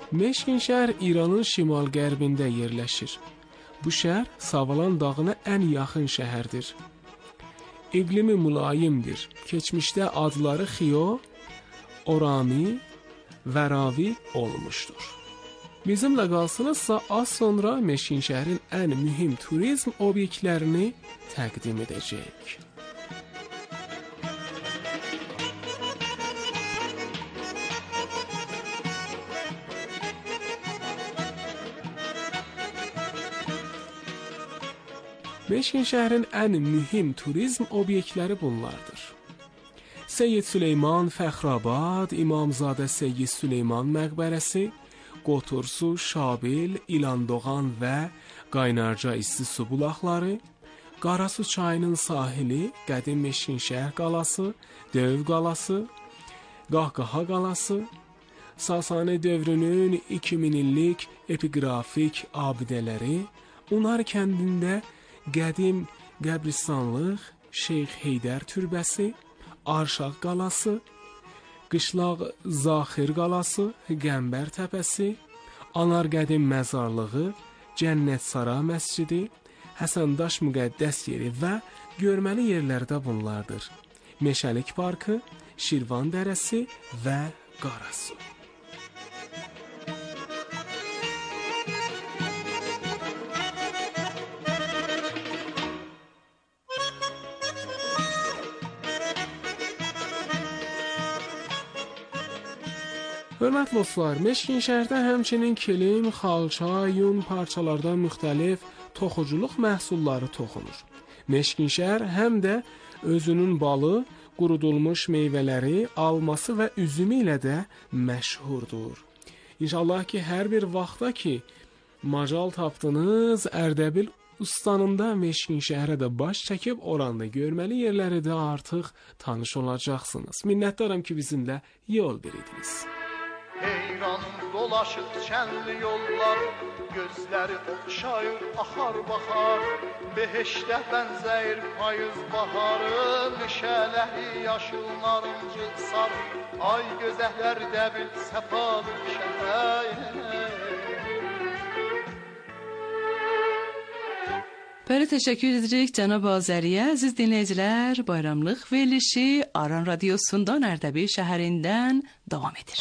Meşkin şəhər İranın şimal-qərbində yerləşir. Bu şəhər Savalan dağına ən yaxın şəhərdir. İqlimi mülayimdir. Keçmişdə adları Xiyo, Orami və Ravi olmuşdur. Bizimlə qalsınızsa az sonra Meşkin şəhərin ən mühüm turizm obyektlərini təqdim edəcəyik. Meşkin şəhərin ən mühüm turizm obyektləri bunlardır. Seyyid Süleyman Fəxrabad, İmamzadə Seyyid Süleyman məqbərəsi, Qotursu, Şabil, İlandoğan və Qaynarca isti su bulaqları, Qarasu çayının sahili, qədim Meşkin şəhər qalası, Döv qalası, Qahqaha qalası, Sasani dövrünün 2000 illik epiqrafik abidələri, Unar kəndində qədim qəbristanlıq, Şeyx Heydər türbəsi, Arşaq qalası, Qışlaq Zaxir qalası, Qəmbər təpəsi, Anar qədim məzarlığı, Cənnətsara məscidi, Həsəndaş müqəddəs yeri və görməli yerlərdə bunlardır. Meşəlik parkı, Şirvan dərəsi və Qarasu. Hörmətli dostlar, Meşkin şəhərdə həmçinin kilim, xalça, yun parçalardan müxtəlif toxuculuq məhsulları toxunur. Meşkin şəhər həm də özünün balı, qurudulmuş meyvələri, alması və üzümü ilə də məşhurdur. İnşallah ki, hər bir vaxtda ki, macal tapdınız, Ərdəbil ustanında Meşkin şəhərə də baş çəkib oranda görməli yerləri də artıq tanış olacaqsınız. Minnətdaram ki, bizimlə yol verdiniz. Heyranım dolaşıb çənli yollar, gözləri oxşayır, axar baxar. Beheşdə bənzəyir payız baharı, meşələri yaşıl narıncı sarı. Ay gözəhlər dəbil səfalı şəhər. Böyle teşekkür edirik Cənab Azəriyə. Əziz dinləyicilər, bayramlıq verilişi Aran Radiosundan Ərdəbil şəhərindən davam edir.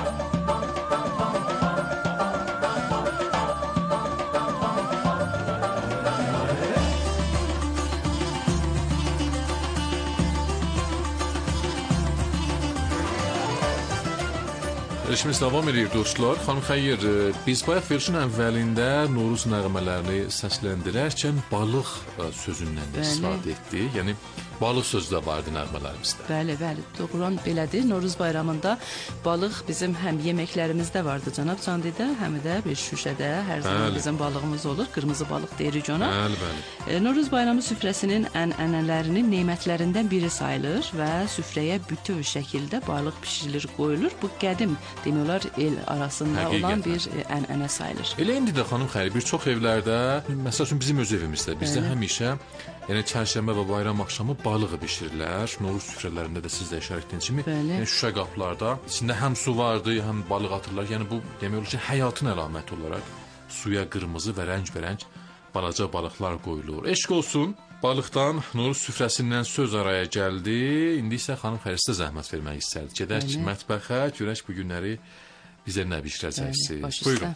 Verilişimiz davam edir dostlar. Xanım Xeyir, biz bayaq verilişin əvvəlində Noruz nəğmələrini səsləndirərkən balıq sözündən də istifadə etdik. Yəni balıq sözü də vardı nəğmələrimizdə. Bəli, bəli, doğrudan belədir. Noruz bayramında balıq bizim həm yeməklərimizdə vardı cənab Candidə, həm də bir şüşədə hər zaman bizim balığımız olur. Qırmızı balıq deyirik ona. Bəli, bəli. Noruz bayramı süfrəsinin ənənələrinin nemətlərindən biri sayılır və süfrəyə bütöv şəkildə balıq bişirilir, qoyulur. Bu qədim demək olar el arasında olan bir ənənə sayılır. Elə indi də xanım Xeyir, bir çox evlərdə, məsəl üçün bizim öz evimizdə, bizdə həmişə yəni çərşənbə və bayram axşamı balığı bişirirlər. Noruz süfrələrində də siz də işarət etdiyiniz kimi şüşə qaplarda içində həm su vardı, həm balıq atırlar. Yəni bu demək olar ki, həyatın əlaməti olaraq suya qırmızı və rəngbərəng balaca balıqlar qoyulur. Eşq olsun, balıqdan Noruz süfrəsindən söz araya gəldi. İndi isə xanım Xeyir sizə zəhmət vermək istərdi. Gedək mətbəxə, görək bu günləri bizə nə bişirəcəksiniz. Buyurun.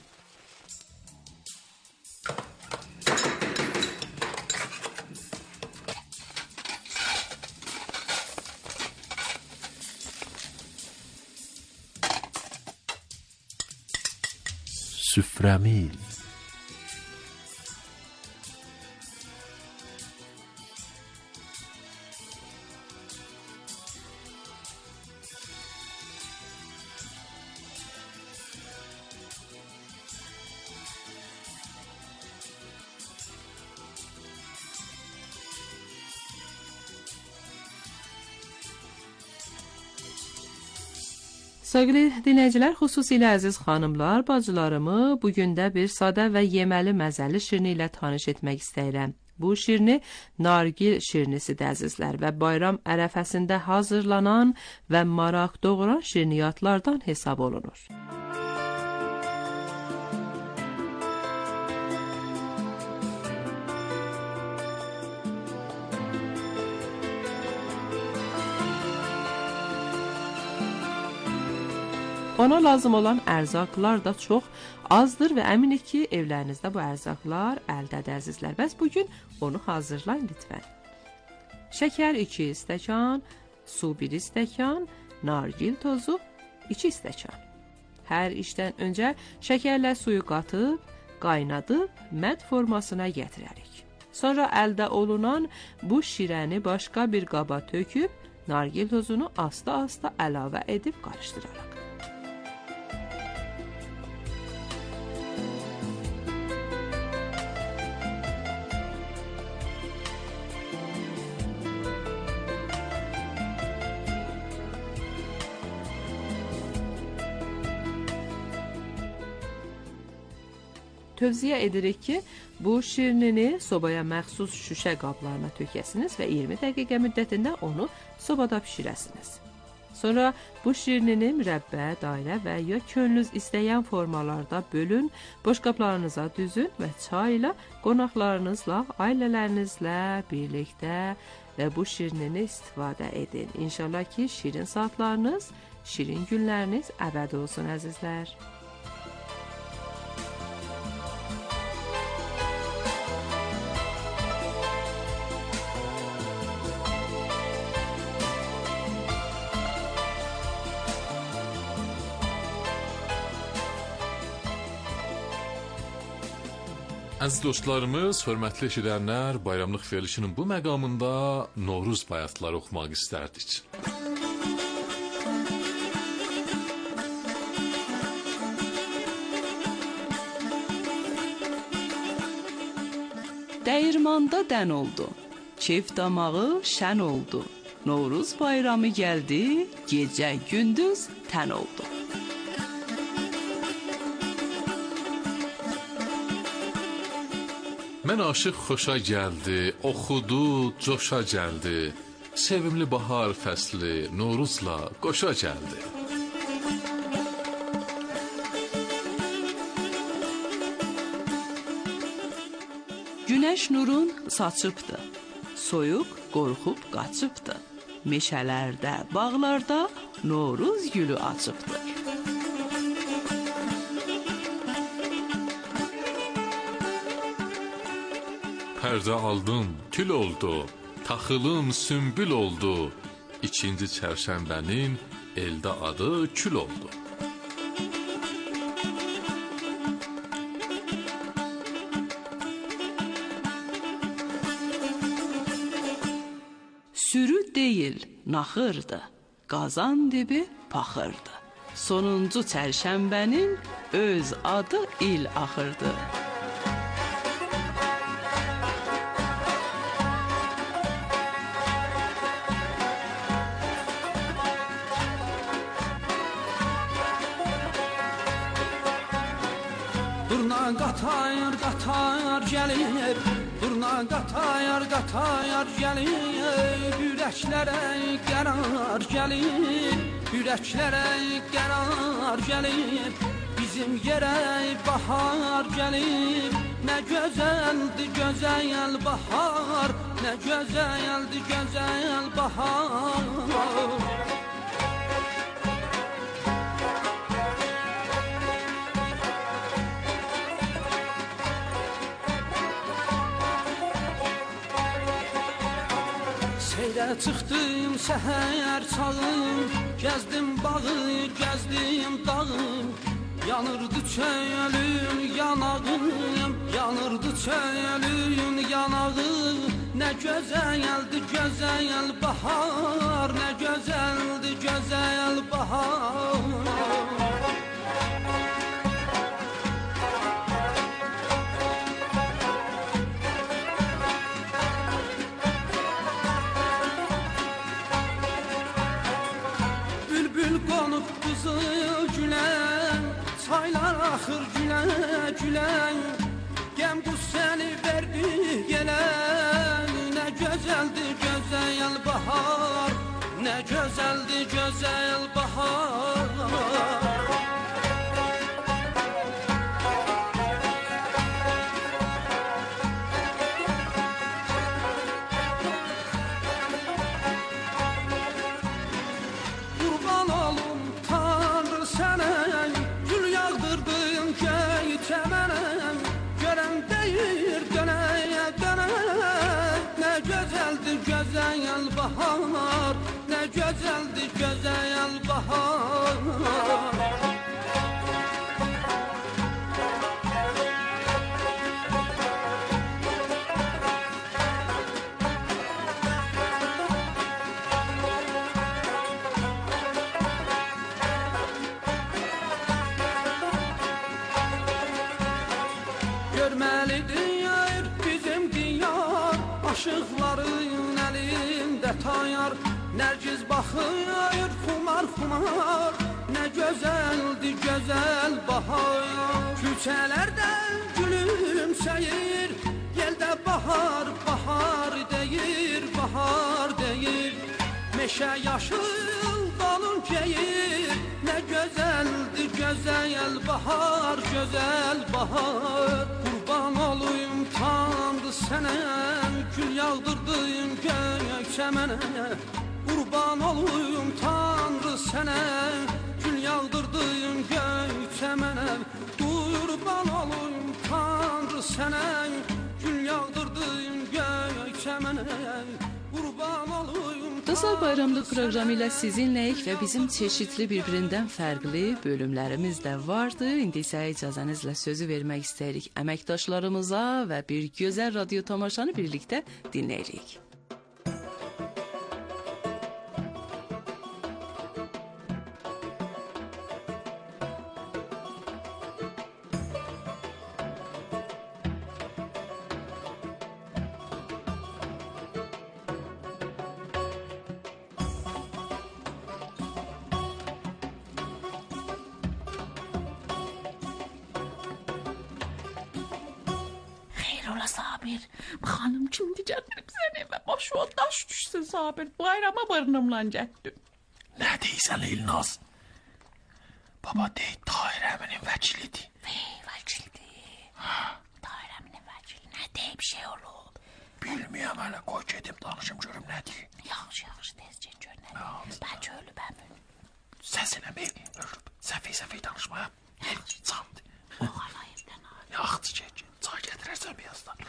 Süfrəmiz. Sevgili dinləyicilər, xüsusilə əziz xanımlar, bacılarımı bugün də bir sadə və yeməli məzəli şirni ilə tanış etmək istəyirəm. Bu şirni nargil şirnisidir əzizlər və bayram ərəfəsində hazırlanan və maraq doğuran şirniyyatlardan hesab olunur. Ona lazım olan ərzaqlar da çox azdır və əminik ki, evlərinizdə bu ərzaqlar əldədir əzizlər. Bəs bugün onu hazırlayın lütfən. Şəkər 2 stəkan, su 1 stəkan, nargil tozu 2 stəkan. Hər işdən öncə şəkərlə suyu qatıb, qaynadıb, məd formasına gətirərik. Sonra əldə olunan bu şirəni başqa bir qaba töküb, nargil tozunu asta-asta əlavə edib qarışdırarıq. Tövsiyə edirik ki, bu şirinini sobaya məxsus şüşə qablarına tökəsiniz və 20 dəqiqə müddətində onu sobada bişirəsiniz. Sonra bu şirinini mürəbbə, dairə və ya könlünüz istəyən formalarda bölün, boşqablarınıza düzün və çay ilə, qonaqlarınızla, ailələrinizlə birlikdə və bu şirinini istifadə edin. İnşallah ki, şirin saatlarınız, şirin günləriniz əbədi olsun əzizlər. Əziz dostlarımız, hörmətli eşidənlər, bayramlıq verilişinin bu məqamında Novruz bayatları oxumaq istərdik. Dəyirmanda dən oldu, keyf damağı şən oldu. Novruz bayramı gəldi, gecə gündüz tən oldu. Mən aşıq xoşa gəldi, oxudu, coşa gəldi. Sevimli bahar fəsli, Novruzla qoşa gəldi. Günəş nurun saçıbdı, soyuq qorxub qaçıbdı. Meşələrdə, bağlarda Novruz gülü açıbdı. Pərdə aldım, tül oldu, taxılım sümbül oldu. İkinci çərşənbənin eldə adı kül oldu. Sürü deyil, naxırdı, qazan dibi paxırdı. Sonuncu çərşənbənin öz adı il axırdı. Qatayar, qatayar gəlir, durna qatayar, qatayar gəlir. Ürəklərə qərar gəlir, ürəklərə qərar gəlir. Bizim yerə bahar gəlir, nə gözəldir gözəl bahar, nə gözəldir gözəl bahar. Seyrə çıxdım səhər çağım, gəzdim bağı, gəzdim dağım. Yanırdı çölün yanağım, yanırdı çölün yanağı. Nə gözəldir gözəl bahar, nə gözəldir gözəl bahar. Qonub qızıl gülə, çaylar axır gülə gülə. Qəm qüssəni verdi yelə, nə gözəldir gözəl bahar, nə gözəldir gözəl bahar. Qurban olum Tanrı sənə, bahar, nə gözəldir gözəl bahar. Görməlidir bizim diyar, aşıqların əlində tayar. Nərgiz baxır xumar xumar, nə gözəldir gözəl bahar. Küçələrdən gülümsəyir, yeldə bahar bahar deyir, bahar deyir. Meşə yaşıl dalın geyir, nə gözəldir gözəl bahar, gözəl bahar. Qurban olayım Tanrı sənə, gül yağdırdın gökçə mənə. Qurban olayım Tanrı sənə, gül yağdırdın gökçə mənə. Qurban olayım Tanrı sənə, gül yağdırdın gökçə mənə. Qurban olayım. Dostlar, bayramlıq proqramı ilə sizinləyik və bizim çeşitli bir-birindən fərqli bölümlərimiz də vardı. İndi isə icazənizlə sözü vermək istəyirik əməkdaşlarımıza və bir gözəl radio tamaşanı birlikdə dinləyirik. Sabir, xanım kimdi gətirib səni və başına daş düşsün Sabir, bayrama barınımla getdim. Nə deyirsən İlnaz? Baba deyir Tahir əminin vəkilidir. Vəkildir. Tahir əminin vəkili nə deyib şey olub? Bilməyəm hələ, qoy gedim danışım görüm nə deyir. Yaxşı, tezcə gör nə deyir. Bəlkə ölüb əmin. Səsinə ölüb, səfey danışmaya. Candır. Oğalayımdan al. Yaxşı get. Çay gətirərsən birazdan.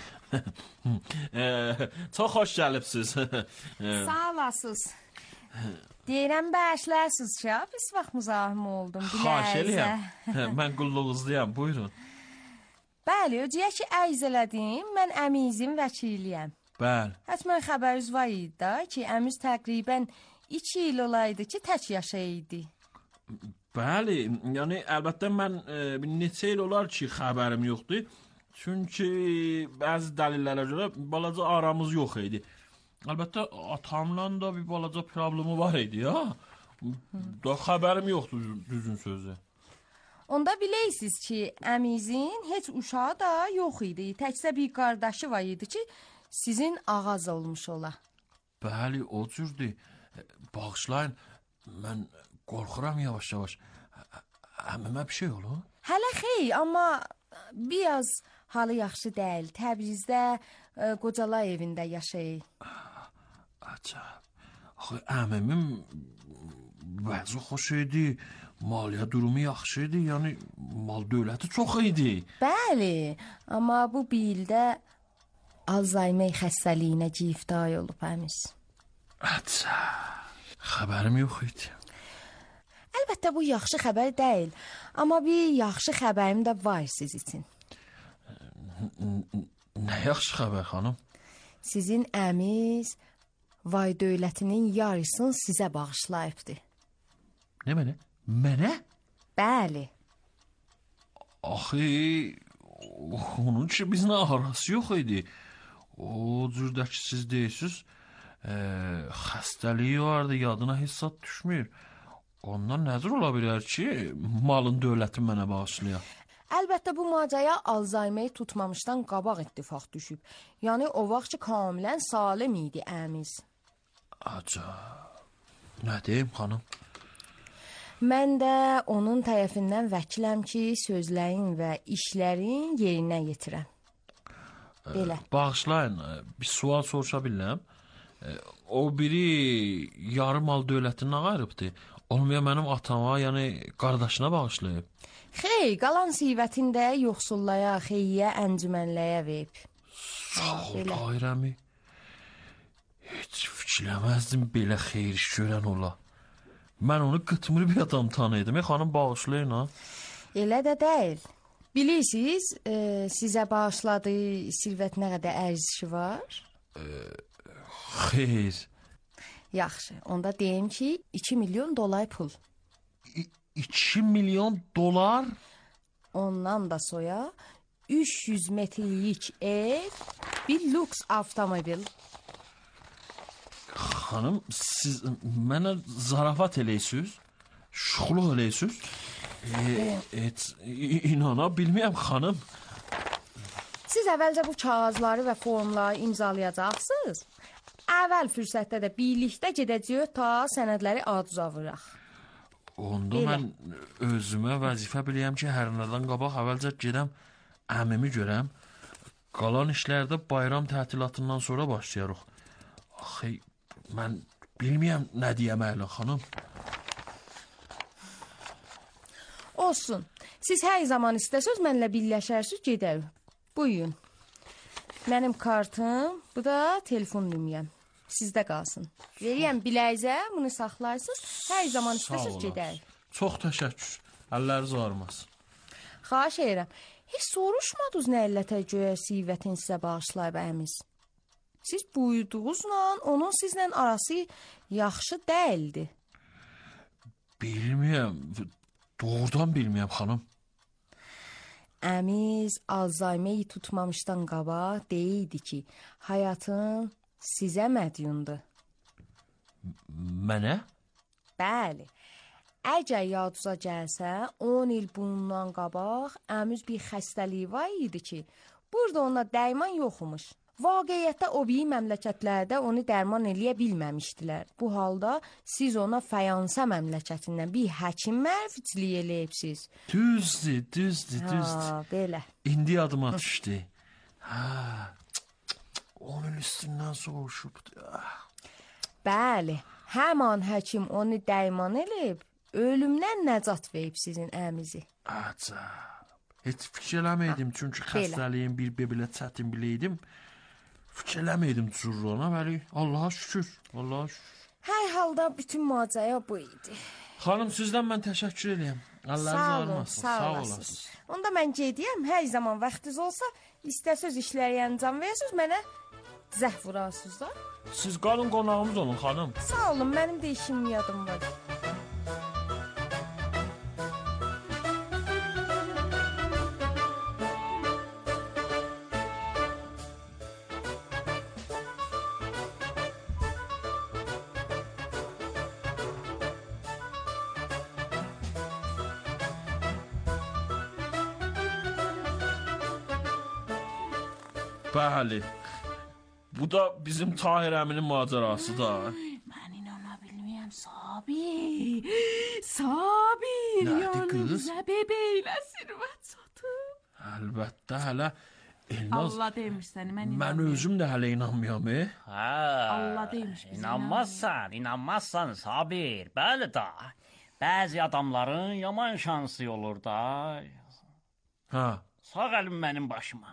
Çox xoş gəlibsiz. Sağ olasınız. Deyirəm bəşlərsiniz ki, biz vaxt müzahim oldum. Xahiş eləyəm. Mən qulluğuzdayam, buyurun. Bəli, öcəyə ki, ərz elədim, mən əmizin vəkiliyəm. Bəli. Həttəmən xəbəriniz var idi da ki, əmiz təqribən 2 il olaydı ki, tək yaşayırdı. Bəli, yəni əlbəttə mən neçə il olar ki, xəbərim yoxdur. Çünki bəzi dəlillərə görə balaca aramız yox idi. Əlbəttə atamla da bir balaca problemi var idi ya. Da xəbərim yoxdur düzün sözü. Onda bilirsiniz ki, əmizin heç uşağı da yox idi. Təkcə bir qardaşı var idi ki, sizin ağaz olmuş ola. Bəli, o cürdür. Bağışlayın, mən qorxuram yavaş-yavaş. Əmimə bir şey olur? Hələ xeyr, amma biraz halı yaxşı deyil. Təbrizdə qocalar evində yaşayır. Acab. Axı əmimin vəzi xoş idi, maliyyə durumu yaxşı idi, yəni mal dövləti çox idi. Bəli, amma bu bir ildə Alzheimer xəstəliyinə giftay olub əmiz. Acab. Xəbərim yox idi. Əlbəttə bu yaxşı xəbər deyil, amma bir yaxşı xəbərim də var siz üçün. Nə yaxşı xəbər xanım? Sizin əmiz vay dövlətinin yarısını sizə bağışlayıbdı. Nə mənə? Mənə? Bəli. Axı, onun ki bizlə arası yox idi. O cürdə ki siz deyirsiniz, xəstəliyi vardı, yadına heç zat düşmür. Ondan nəzir ola bilər ki, malın dövləti mənə bağışlayar. Əlbəttə bu macaya Alzheimer tutmamışdan qabaq ittifaq düşüb. Yəni o vaxt ki kamilən salim idi əmiz. Acab. Nə deyim xanım? Mən də onun tərəfindən vəkiləm ki, sözlərin və işlərin yerinə yetirəm. Belə. Bağışlayın, bir sual soruşa bilirəm. O biri yarı mal dövlətindən ayrıbdı. Olmaya mənim atama, yəni qardaşına bağışlayıb. Xeyr, qalan sivətində yoxsullara, xeyriyə, əncümənləyə verib. Sağ ol, Tahir əmi. Heç fikirləməzdim belə xeyir iş görən ola. Mən onu qıtmır bir adam tanıydım. Xanım bağışlayın ha. Elə də deyil. Bilirsiniz, sizə bağışladı, sirvət nə qədər ərzişi var? Xeyr. Yaxşı, onda deyim ki, 2 milyon dolar pul. 2 milyon dolar? Ondan da soya 300 metrlik ev, bir lüks avtomobil. Xanım, siz mənə zarafat eləyirsiniz? Şuxluq eləyirsiniz? İnana bilməyəm xanım. Siz əvvəlcə bu kağızları və formları imzalayacaqsınız. Əvvəl fürsətdə də birlikdə gedəcəyik ta sənədləri ad-uza vuraq. Onda mən özümə vəzifə biləyəm ki, hər nədən qabaq əvvəlcə gedəm əmimi görəm. Qalan işlərdə bayram tətilatından sonra başlayarıq. Axı, mən bilməyəm nə deyəməklə xanım. Olsun. Siz hər zaman istəsəz mənlə birləşərsiniz, gedək. Buyurun. Mənim kartım, bu da telefon nömrəm. Sizdə qalsın. Veriyəm biləyizə, bunu saxlarsınız. Hər zaman istəsəz gedək. Çox təşəkkür. Əlləriniz ağrımasın. Xahiş edirəm. Heç soruşmadınız nə illətə göyə sivətin sizə bağışlayıb əmiz. Siz buyurduğunuzla onun sizlə arası yaxşı deyildi. Bilməyəm. Doğrudan bilməyəm xanım. Əmiz Alzheimer'i tutmamışdan qabaq deyirdi ki, həyatın sizə mədyundur. Mənə? Bəli. Əgər yadınıza gəlsə, 10 il bundan qabaq əmiz bir xəstəliyi var idi ki, burada ona dərman yoxmuş. Vaqiətdə o bir məmləkətlərdə onu dərman eləyə bilməmişdilər. Bu halda siz ona Fayansa məmləkətindən bir həkim mərifçiliyi eləyibsiz. Düzdür. Belə. İndi yadıma düşdü. Onun üstündən soruşubdu. Bəli, həman həkim onu dərman eləyib, ölümdən nəcat verib sizin əmizi. Acab. Heç fikirləməydim, çünki xəstəliyin bir belə çətin biləydim. Fikirləməydim cürrona, bəli, Allaha şükür. Hər halda bütün macəra bu idi. Xanım, sizdən mən təşəkkür edirəm. Sağ olasınız. Onda mən gediyəm, hər zaman vaxtınız olsa, istəsəz işləri əncam verirsiniz, mənə zəh vurarsınız da. Siz qalın qonağımız olun, xanım. Sağ olun, mənim də işim yadım var. Bəli. Bu da bizim Tahir əminin macərası da. Mən inana bilməyəm, Sabir. Sabir, yanımıza bebeyle sirvət satıb. Əlbəttə, hələ Elnaz... Allah demiş səni, mən inanmıyorum. Mən özüm də hələ inanmıyam, Allah demiş biz İnanmazsan Sabir, bəli da. Bəzi adamların yaman şansı olur da. Sağ əlim mənim başıma.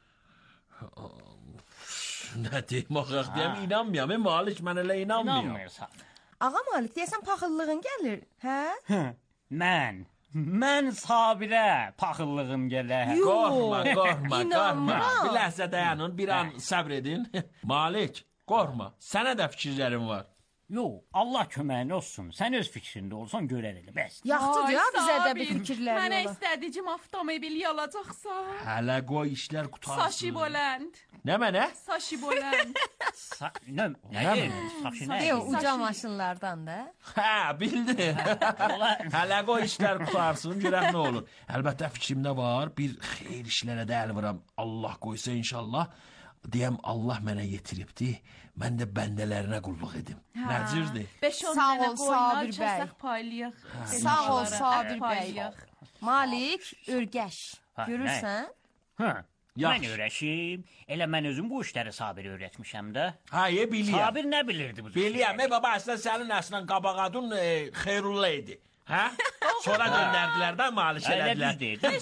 Nə deyim, axaq deyəm, inanmıyam. Malik, mən elə inanmıyam. İnanmıyorsan. Ağa Malik, deyəsən paxıllığın gəlir, hə? Mən Sabirə paxıllığım gələr. Qorxma. Bir ləhzə dayanın, bir an səbr edin. Malik, qorxma, sənə də fikirlərim var. Yox, Allah köməyin olsun. Sən öz fikrində olsan görər elə, bəs. Yaxşıdır ya, bizə də bir fikirlər Mənə yola. istədiyim avtomobil yalacaqsan. Hələ qoy işlər qutarsın. Saşi Bolənd. Nə mənə? Saşi Bolənd. Yox, uca maşınlardan da. Bildi. Hələ qoy işlər qutarsın, görək nə olur. Əlbəttə fikrimdə var, bir xeyir işlərə də əl vuram. Allah qoysa inşallah. Deyəm, Allah mənə yetiribdi, mən də bəndələrinə qulluq edim. Nəcirdir? Sağ ol, Sabir bəy. Sağ ol, Sabir bəy. Malik, örgəş. Görürsən? Mən öyrəşim. Elə mən özüm bu işləri Sabir öyrətmişəm də. Biliyəm. Sabir nə bilirdi bu? Biliyəm, baba, əslən sənin əslə Qabaqadun Xeyrullah idi. Hə? Sonra göndərdilər də maliş elədilər.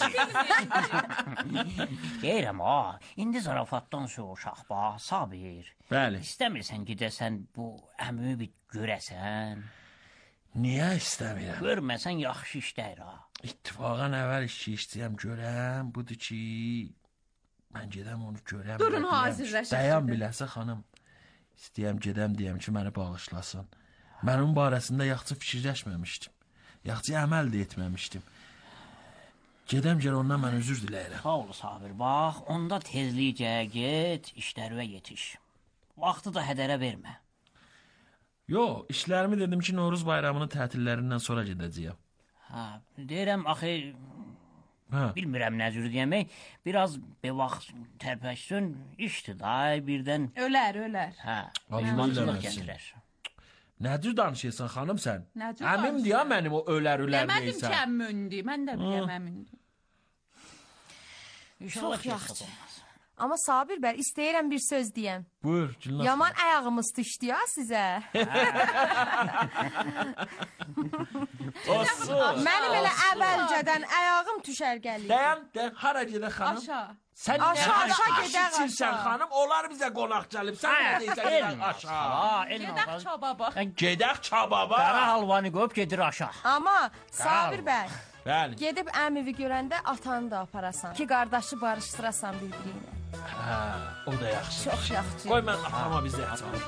Deyirəm indi zarafatdan sonra uşaq bax, Sabir. Bəli. İstəmirsən gedəsən bu əmi bir görəsən. Niyə istəmirəm? Görməsən yaxşı işlər ha. İttifaqan əvvəl işləyəm görəm, budur ki, mən gedəm onu görəm. Durun hazırlaşın. Dayan biləsə xanım. İstəyəm gedəm deyəm ki, məni bağışlasın. Mən onun barəsində yaxşı fikirləşməmişdim. Yaxşı əməl də etməmişdim. Gedəm gəl ondan mən özür diləyirəm. Sağ ol Sabir, bax, onda tezlikcə get, işlərə yetiş. Vaxtı da hədərə vermə. Yo, işlərimi dedim ki, Novruz bayramının tətillərindən sonra gedəcəyəm. Hə, deyirəm axı bilmirəm nə cür demək, biraz bir vaxt tərpəşsin, işdir da, birdən Ölər. Hə, düşmançılıq gətirər. Nə cür danışırsan xanım sən? Əmim deyə mənim o ölər deyirsən. neysən. Demədim ki, əmimdir, mən də biləm əmimdir. İnşallah Çox yaxşı. Amma Sabir bəy, istəyirəm bir söz deyəm. Buyur, Gülnaz. Yaman ayağımız düşdü ya sizə. Olsun. Mənim elə əvvəlcədən ayağım düşər gəlir. Dayan, hara gedə xanım? Aşağı. Sən Aşağı gedək aşağı. Xanım, onlar bizə qonaq gəlib. Sən nə deyirsən aşağı? Gedək çababa. Gedək çababa. Qara halvanı qoyub gedir aşağı. Amma Sabir bəy, Bəli. gedib əmivi görəndə atanı da aparasan. Ki qardaşı barışdırasan bir-birinə. Hə, o da yaxşı. Çox yaxşı. Qoy mən atama bizə açalım.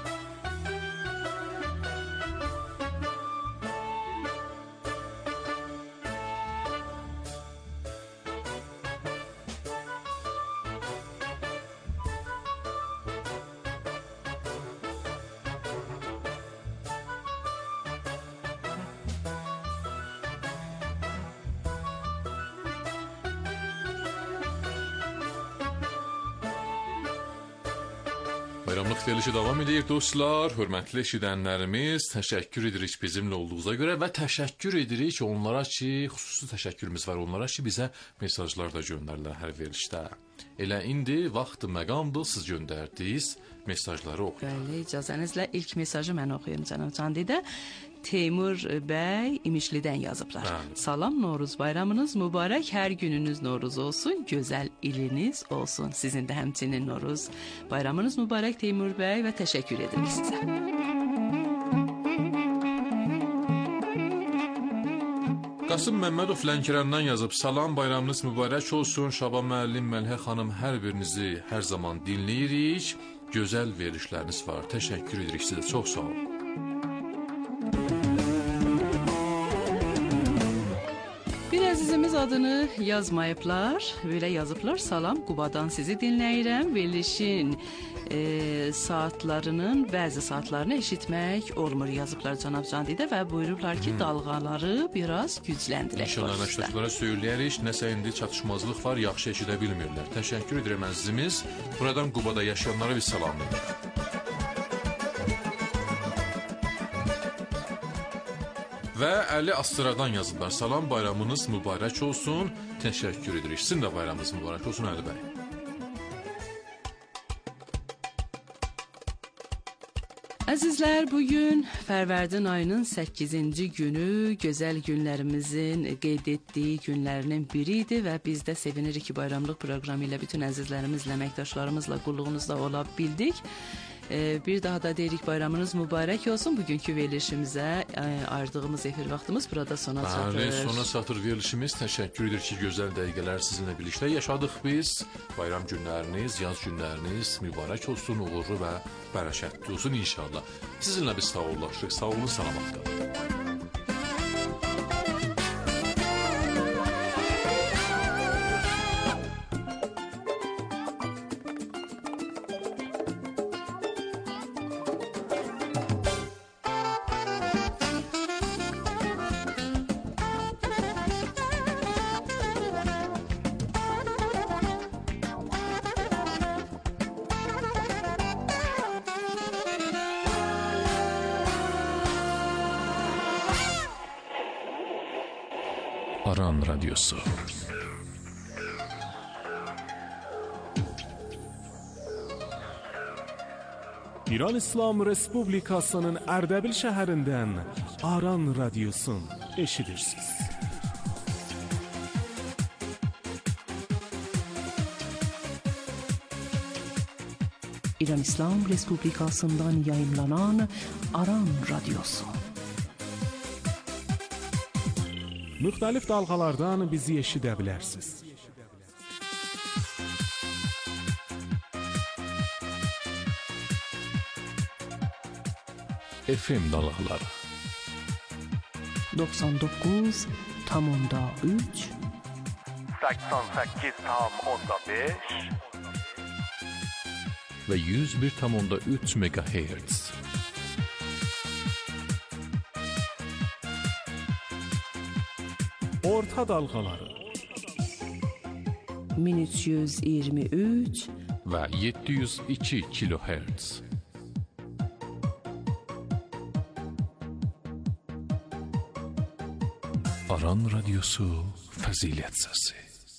Bayramlıq verilişi davam edir dostlar. Hörmətli eşidənlərimiz, təşəkkür edirik bizimlə olduğunuza görə və təşəkkür edirik onlara ki, xüsusi təşəkkürümüz var onlara ki, bizə mesajlar da göndərirlər hər verilişdə. Elə indi vaxtı məqamdır, siz göndərdiniz mesajları oxuyaq. Bəli, icazənizlə ilk mesajı mən oxuyum cənab Candidə. Teymur bəy İmişlidən yazıblar. Bəli. Salam, Novruz bayramınız mübarək, hər gününüz Novruz olsun, gözəl iliniz olsun. Sizin də həmçinin Novruz bayramınız mübarək Teymur bəy və təşəkkür edirik sizə. Qasım Məmmədov Lənkərandan yazıb. Salam, bayramınız mübarək olsun. Şaban müəllim, Məlhə xanım, hər birinizi hər zaman dinləyirik. Gözəl verilişləriniz var. Təşəkkür edirik sizə. Çox sağ olun. Bir əzizimiz adını yazmayıblar, belə yazıblar. Salam, Qubadan sizi dinləyirəm. Verilişin saatlarının bəzi saatlarını eşitmək olmur yazıblar cənab Candidə və buyurublar ki, dalğaları biraz gücləndirək. İnşallah əməkdaşlara söyləyərik, nəsə indi çatışmazlıq var, yaxşı eşidə bilmirlər. Təşəkkür edirəm əzizimiz. Buradan Qubada yaşayanlara bir salamlayırıq. Və Əli Astıradan yazıblar. Salam, bayramınız mübarək olsun. Təşəkkür edirik. Sizin də bayramınız mübarək olsun Əli bəy. Əzizlər, bugün Fərvərdin ayının 8-ci günü, gözəl günlərimizin qeyd etdiyi günlərinin biri idi və biz də sevinirik ki, bayramlıq proqramı ilə bütün əzizlərimizlə, əməkdaşlarımızla qulluğunuzda ola bildik. Bir daha da deyirik, bayramınız mübarək olsun. Bugünkü verilişimizə ayırdığımız efir vaxtımız burada sona çatır. Bəli, sona çatır verilişimiz. Təşəkkür edirik ki, gözəl dəqiqələr sizinlə birlikdə yaşadıq biz. Bayram günləriniz, yaz günləriniz mübarək olsun, uğurlu və bərəkətli olsun inşallah. Sizinlə biz sağollaşırıq. Sağ olun, salamat qalın. Aran Radyosu. İran İslam Respublikasının Ərdəbil şəhərindən Aran Radyosu. eşidirsiniz. İran İslam Respublikasından yayımlanan Aran Radyosu. Müxtəlif dalğalardan bizi eşidə bilərsiniz. FM dalğaları 99,3 88,5 ve 101,3 MHz. Orta dalğaları 1323 ve 702 kHz. Aran Radyosu Fəzilət Səsi.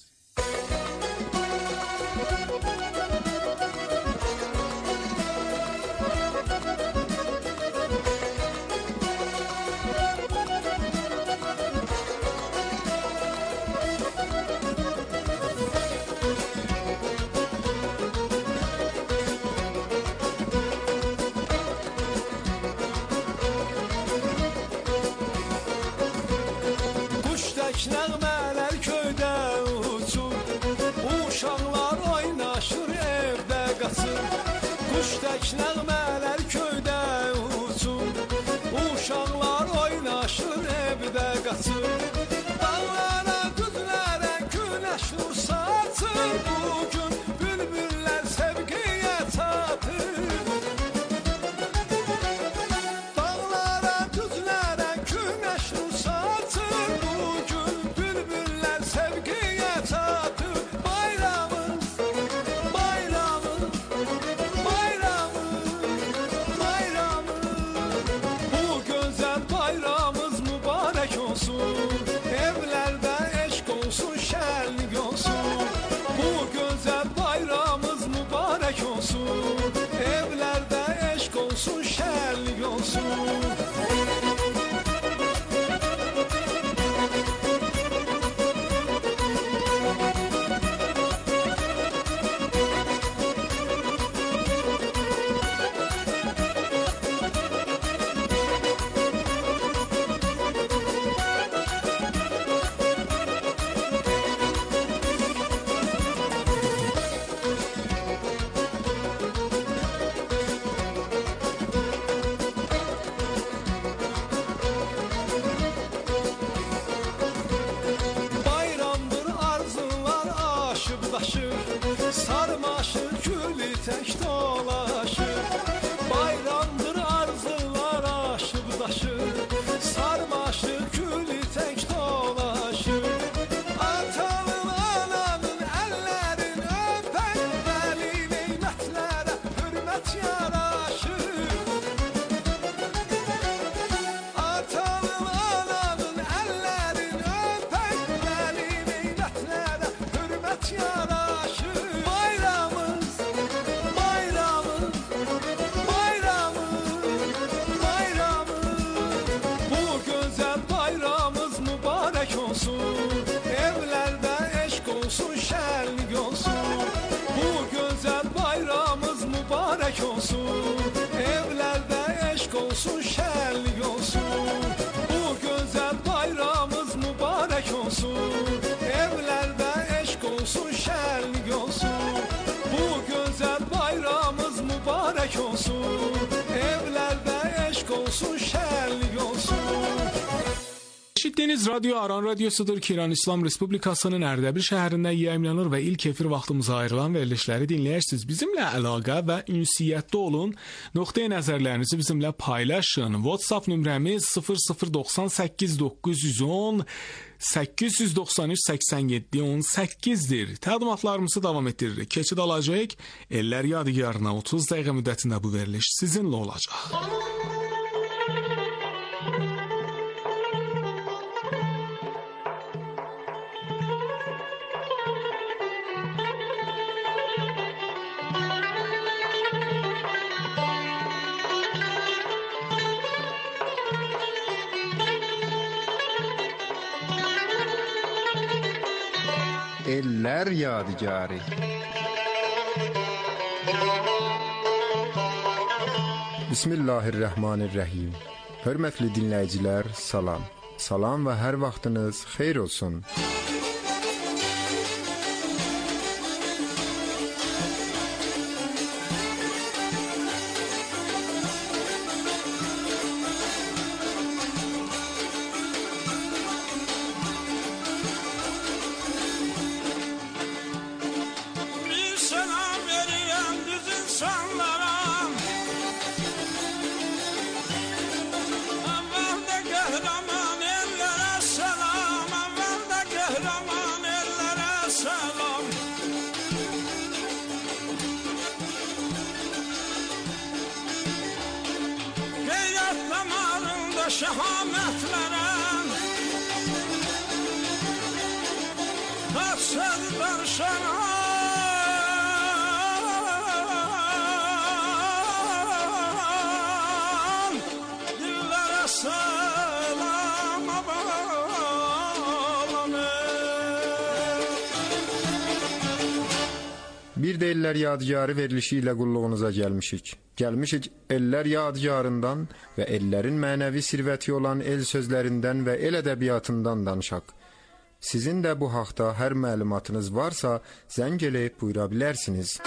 Nəğmələr köydə uçur, uşaqlar oynaşır evdə qaçır. Quş tək nəğmələr köydə uçur, uşaqlar oynaşır evdə qaçır. Dağlara, düzlərə günəş nur saçır, bugün bülbüllər sevgiyə çatır. Dağlara, düzlərə günəş nur saçır, evlərdə eşq olsun, şənlik olsun. Sarmaşır külü tək dolaşır, bayramdır arzular aşıb daşır. Sarmaşır külü tək dolaşır, atanın ananın əllərin öpək, vəli neymətlərə hürmət yaraşır. Atanın ananın əllərin öpək, vəli neymətlərə hürmət yaraşır. Evlərdə eşq olsun, şənlik olsun. Bu gözəl bayramımız mübarək olsun. Evlərdə eşq olsun, şənlik olsun. Bu gözəl bayramımız mübarək olsun. Evlərdə eşq olsun, şənlik olsun. Bu gözəl bayramımız mübarək olsun. Evlərdə eşq olsun, şənlik olsun. Eşitdiyiniz radyo Aran Radyosudur ki, İran İslam Respublikasının Ərdəbil şəhərindən yayımlanır və ilk efir vaxtımıza ayrılan verilişləri dinləyirsiniz. Bizimlə əlaqə və ünsiyyətdə olun. Nöqteyi nəzərlərinizi bizimlə paylaşın. WhatsApp nömrəmiz 0098 910 893 87 18'dir. Təqdimatlarımızı davam etdiririk. Keçid alacaq. Ellər yadigarına 30 dəqiqə müddətində bu veriliş sizinlə olacaq. Eller yadigarı. Bismillahirrahmanirrahim. Hörmətli dinləyicilər, salam. Salam və hər vaxtınız xeyir olsun. Şehametlere taşırlar şaran dillere selam bağlanır. Bir de eller yadigarı verilişi ilə qulluğunuza gəlmişik. Gəlmişik eller yadigarından və ellərin mənəvi sirvəti olan el sözlərindən və el ədəbiyyatından danışaq. Sizin də bu haqda hər məlumatınız varsa, zəng eləyib buyura bilərsiniz.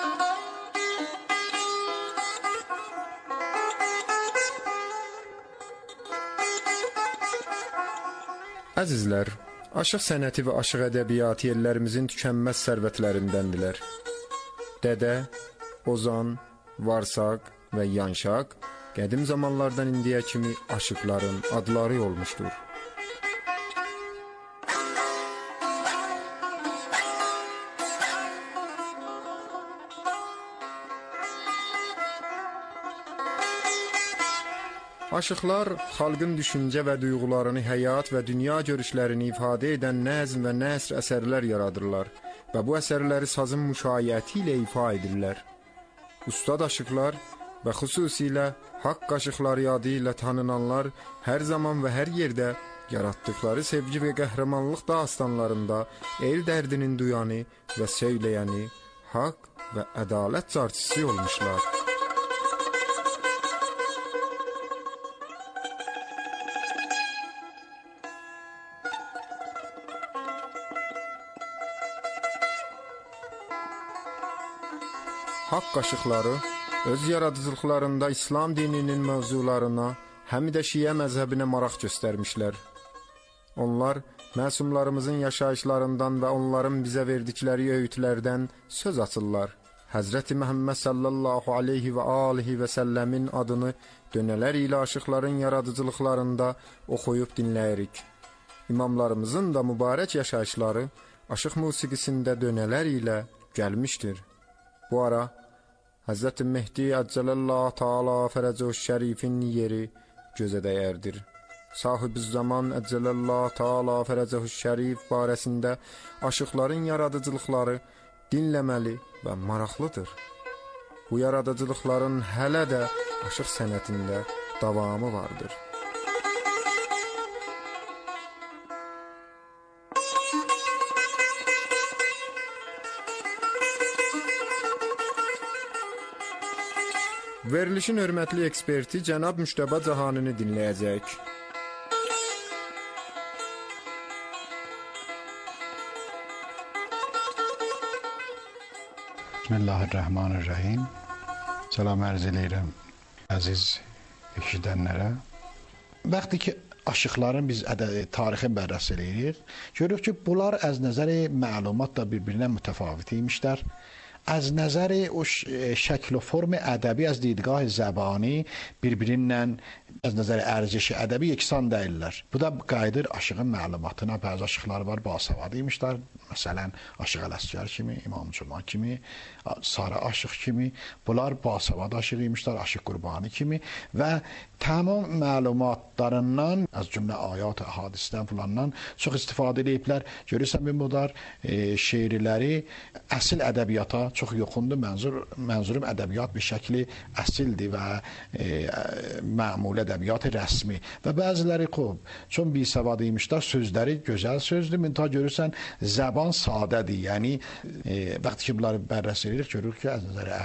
Əzizlər, aşıq sənəti və aşıq ədəbiyyatı ellərimizin tükənməz sərvətlərindəndirlər. Dədə, Ozan, Varsaq və Yanşaq qədim zamanlardan indiyə kimi aşıqların adları olmuşdur. Aşıqlar xalqın düşüncə və duyğularını, həyat və dünya görüşlərini ifadə edən nəzm və nəsr əsərlər yaradırlar və bu əsərləri sazın müşayiəti ilə ifa edirlər. Ustad aşıqlar və xüsusilə haqq aşıqları adı ilə tanınanlar hər zaman və hər yerdə yaratdıkları sevgi və qəhrəmanlıq dastanlarında el dərdinin duyanı və söyləyəni, haqq və ədalət carçısı olmuşlar. Haqq aşıqları öz yaradıcılıqlarında İslam dininin mövzularına, həm də Şiə məzhəbinə maraq göstərmişlər. Onlar məsumlarımızın yaşayışlarından və onların bizə verdikləri öğütlərdən söz açırlar. Həzrəti Məhəmməd sallallahu aleyhi və alihi və səlləmin adını dönələr ilə aşıqların yaradıcılıqlarında oxuyub dinləyirik. İmamlarımızın da mübarək yaşayışları aşıq musiqisində dönələr ilə gəlmişdir. Bu ara Həzrəti Mehdi Əccələllahu Teala Fərəcəhu Şərifin yeri gözə dəyərdir. Sahib-i zaman Əccələllahu Teala Fərəcəhu Şərif barəsində aşıqların yaradıcılıqları dinləməli və maraqlıdır. Bu yaradıcılıqların hələ də aşıq sənətində davamı vardır. Verilişin hörmətli eksperti cənab Müştəbə Cahanini dinləyəcək. Bismillahirrahmanirrahim. Salam ərz eləyirəm əziz eşidənlərə. Vaxtı ki aşıqların biz tarixi bərrəs eləyirik, görürük ki, bunlar az nəzəri məlumat da bir-birinə mütəfavit imişlər. از نظر شکل و فرم ədəbi, از دیدگاه زبانی bir-birindən az nəzər ərziş ədəbi yeksan deyirlər. Bu da qayıdır aşığın məlumatına. Bəzi aşıqlar var, basavad imişlər. Məsələn, Aşıq Ələsgər kimi, İmam Cuma kimi, Sarı Aşıq kimi. Bunlar basavad aşıq imişlər, Aşıq Qurbani kimi və tamam məlumatlarından, az cümlə ayat, hadisdən filandan çox istifadə ediblər. Görürsən, bunlar şeirləri əsl ədəbiyyata çox yoxundur. Mənzurum ədəbiyyat bir şəkli əsildir və məmul ədəbiyyat rəsmi və bəziləri çون bisavad imişlər, sözləri gözəl sözdür, ta görürsən zəban sadədir. Yəni vaxtı ki bunları bərrəs edirik, görürük ki, az nəzəri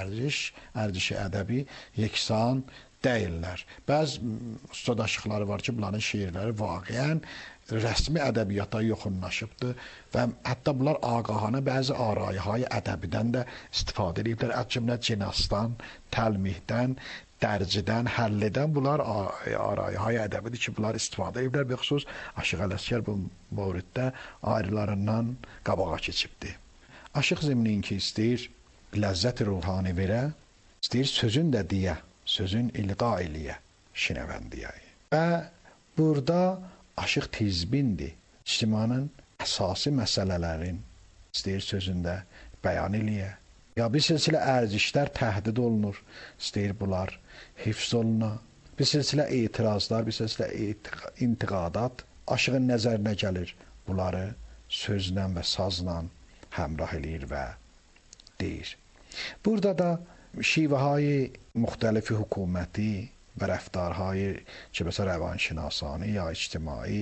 ərziş ədəbi yeksan deyirlər. Bəzi ustadaşlıqları var ki, bunların şeirləri vaqiən rəsmi ədəbiyyata yoxunlaşıbdır və hətta bunlar ağahanə bəzi arayəhay ədəbidən də istifadə ediblər. Əcümlə cinasdan, təlmihdən, dərcidən, həllidən bunlar arayəhay ədəbidir ki, bunlar istifadə ediblər. Bəxüsus Aşıq Ələsgər bu mövriddə ayrılarından qabağa keçibdir. Aşıq zimnin ki, istəyir ləzzət ruhani verə, istəyir sözün də deyə, sözün ilqa eləyə, şinəvəndiyə. Və burada aşıq tizbindir. İctimanın əsası məsələlərin istəyir sözündə bəyan eləyə. Ya bir silsilə ərzişlər təhdid olunur, istəyir bunlar hifz oluna. Bir silsilə etirazlar, bir silsilə intiqadat aşığın nəzərinə gəlir. Bunları sözlə və sazla həmrah eləyir və deyir. Burada da şivəhay müxtəlifi hökuməti və rəftarهای ki, məsələn, rəvanşinasani ya ictimai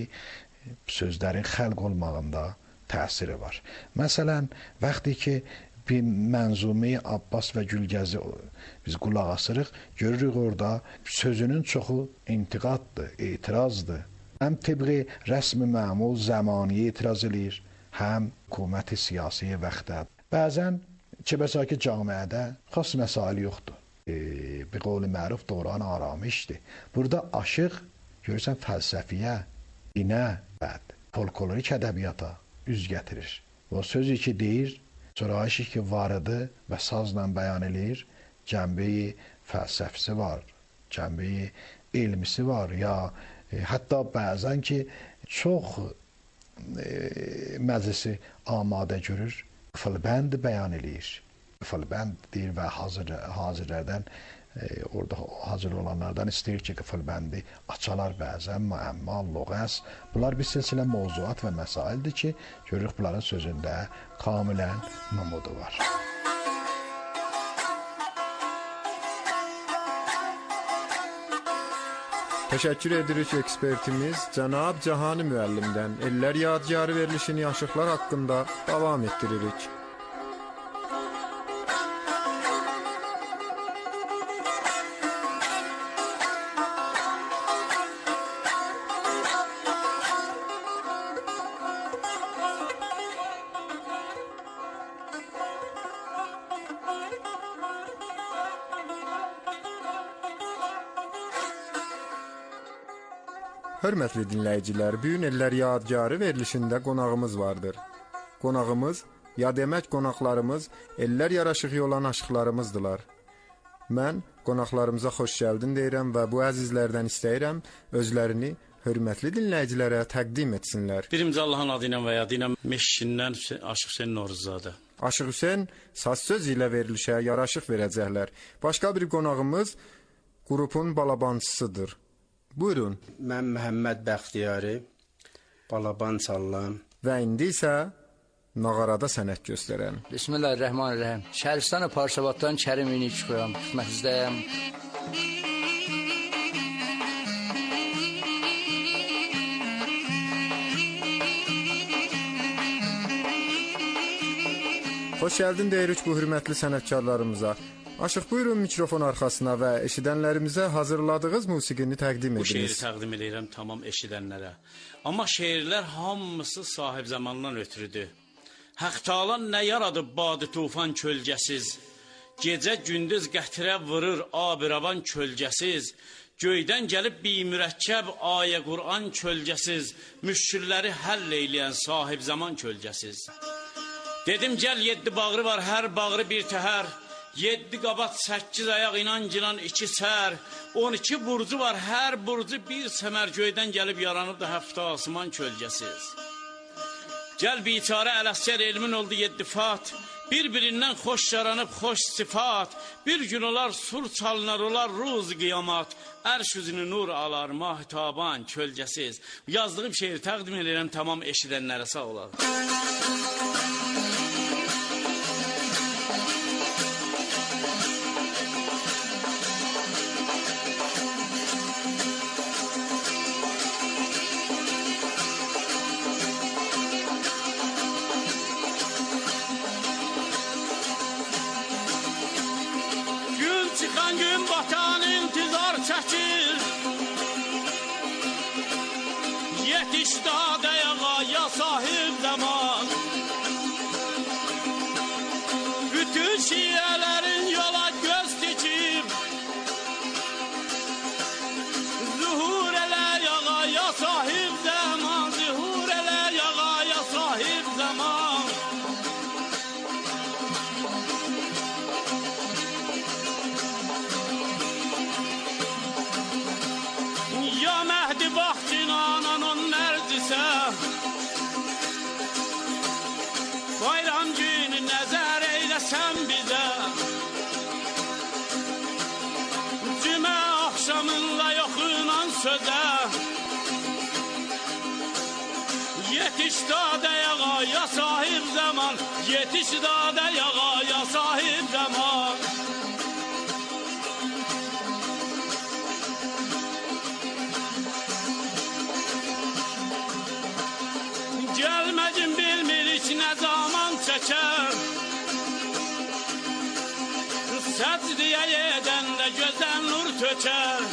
sözlərin xəlq olmağında təsiri var. Məsələn, vaxtı ki, bir mənzumi Abbas və Gülgəzi biz qulaq asırıq, görürük orada sözünün çoxu intiqaddır, etirazdır. Həm tibqi rəsmi məmul zəmani etiraz edir, həm hökuməti siyasi vaxtda. Bəzən ki, məsələn ki, camiədə xas məsail yoxdur. Bir qovli məruf doğran aramışdır. Burada aşıq görürsən fəlsəfiyə, dinə, folklorik ədəbiyyata üz gətirir. O sözü ki deyir, sonra aşıq ki varıdır və sazla bəyan edir, cəmbəyi fəlsəfisi var, cəmbəyi elmisi var, ya hətta bəzən ki çox məclisi amadə görür, qıfılbənd bəyan edir. Qıfılbənd deyir və hazirlərdən, orada hazır olanlardan istəyir ki, qıfılbəndi açalar bəzən, müəmma, loğəs. Bunlar bir silsilə mövzuat və məsaildir ki, görürük bunların sözündə kamilən numudu var. Təşəkkür edirik ekspertimiz cənab Cahani müəllimdən. Ellər yadigarı verilişini aşıqlar haqqında davam etdiririk. Hörmətli dinləyicilər, bu gün Ellər Yadigarı verilişində qonağımız vardır. Qonağımız, ya demək qonaqlarımız ellər yaraşığı olan aşıqlarımızdılar. Mən qonaqlarımıza xoş gəldin deyirəm və bu əzizlərdən istəyirəm özlərini hörmətli dinləyicilərə təqdim etsinlər. Birinci Allahın adı ilə və yadı ilə Meşkindən Aşıq Hüseyn Noruzadə. Aşıq Hüseyn saz söz ilə verilişə yaraşıq verəcəklər. Başqa bir qonağımız qrupun balabançısıdır. Buyurun. Mən Məhəmməd Bəxtiyari, balaban çalıram. Və indi isə nağarada sənət göstərən. Bismillahirrahmanirrahim. Şərifistan Parsavaddan Kərim İni çıxıram, xidmətinizdəyəm. Xoş gəldin deyirik bu hürmətli sənətkarlarımıza. Aşıq buyurun mikrofon arxasına və eşidənlərimizə hazırladığınız musiqini təqdim ediniz. Bu şeiri təqdim edirəm tamam eşidənlərə. Amma şeirlər hamısı sahib zamandan ötürüdür. Haq Taala nə yaradıb badı tufan kölgəsiz, gecə gündüz qətrə vurur abiravan kölgəsiz, göydən gəlib bir mürəkkəb ayə Qur'an kölgəsiz, müşkilləri həll eyləyən sahib zaman kölgəsiz. Dedim gəl 7 bağrı var, hər bağrı bir təhər, 7 qabat 8 ayaq inancılan 2 sər, 12 burcu var, hər burcu bir səmər, göydən gəlib yaranıb da həftə asman kölgəsiz. Gəl biçarə Ələsgər elmin oldu 7 fat, bir-birindən xoş yaranıb xoş sifat, bir gün olar sur çalınar olar ruz qiyamat, ərş üzünü nur alar mahtaban kölgəsiz. Yazdığım şeiri təqdim edirəm tamam eşidənlərə, sağ olar. Bayram günü nəzər eyləsən bizə, cümə axşamınla yoxunan sözə, yetiş dadəyağa ya sahib zaman, yetiş dadəyağa ya sahib zaman. Gəlməcin bilmirik nə zaman çəkər, səcdiyə edəndə gözdən nur tökər.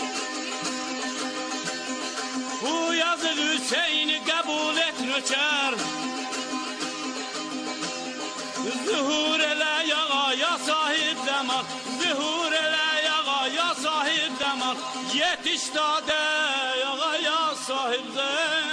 Bu yazı Hüseyni qəbul et nökər, zuhur elə yağa ya sahib zaman, zuhur elə yağa ya sahib zaman, yetiş dadə yağa ya sahib zaman.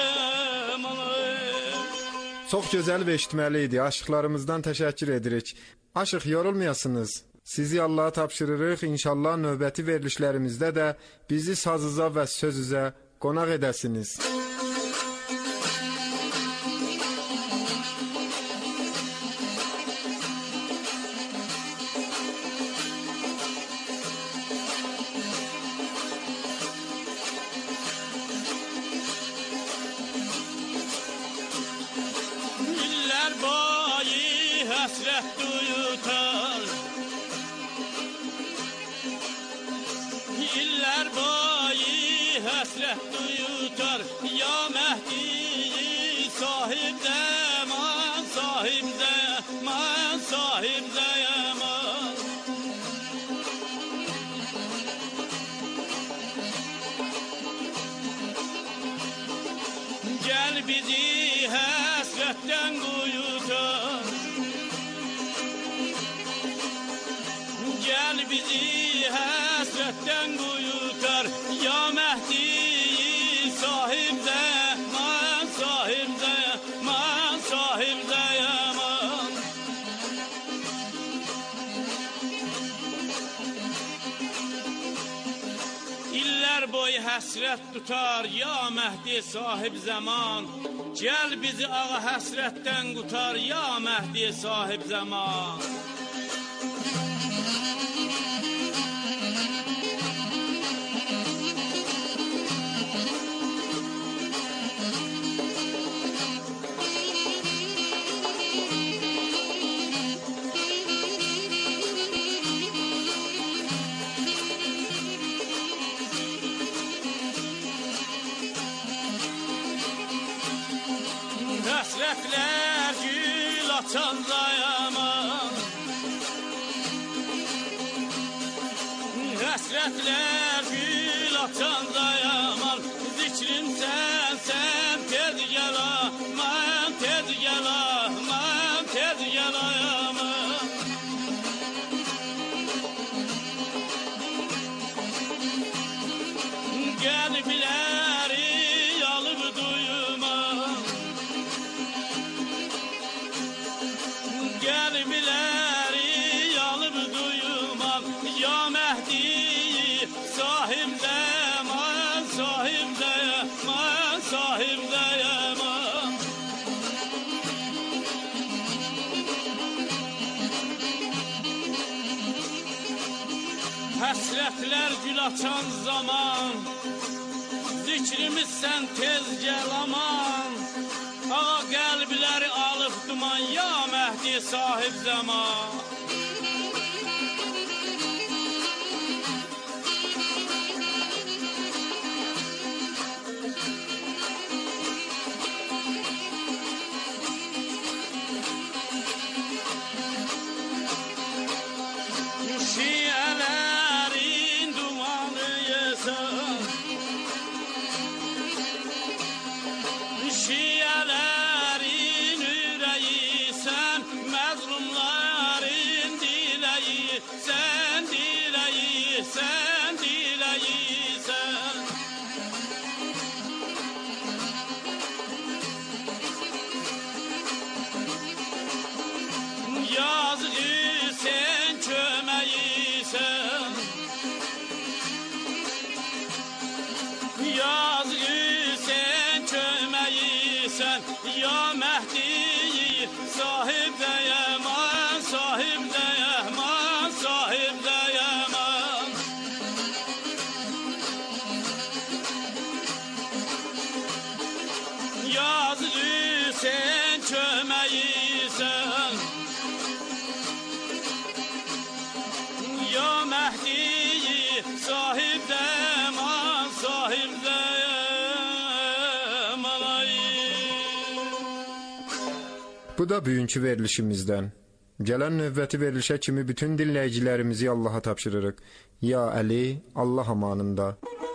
Çox gözəl və eşitməli idi. Aşıqlarımızdan təşəkkür edirik. Aşıq, yorulmayasınız. Sizi Allah'a tapşırırıq. İnşallah növbəti verilişlərimizdə də bizi sazıza və sözüzə qonaq edəsiniz. Həsrət duyutar, illər boyu həsrət duyutar, ya Məhdi sahib zaman, sahib zaman, sahib zaman. Gəl bizi həsrətdən quyutar, gel bizi həsrətdən quyutar, ya Məhdi sahib zaman, sahib zaman, sahib zaman. İllər boyu həsrət tutar, ya Məhdi sahib zaman. Gəl bizi ağa həsrətdən qutar, ya Məhdi sahib zaman. Həsrətlər gül açan dayaman, həsrətlər gül açan dayaman, zikrim sən tez gəl aman, tez gəl aman, tez gəl ayaman. Qəlbləri alıb duyuman, qəlbləri alıb duyuman, ya Məhdi sahib zaman, sahib zaman, sahib zaman. Həsrətlər gül açan zaman, zikrimiz sən tez gəl aman. Ağa qəlbləri alıb duman, ya Məhdi sahib zaman. Şiələrin dumanı yesən, şiələrin ürəyi sən, məzlumların diləyi sən, diləyi sən, diləyi sən. Yazığı sen köməyisən, yazığı sen köməyisən. yazdı sen köməyisən. Ya Mehdi sahib zaman, sahib zaman ay. Bu da bugünkü verilişimizdən. Gələn növbəti verilişə kimi bütün dinləyicilərimizi Allaha tapşırırıq. Ya Əli, Allah amanında.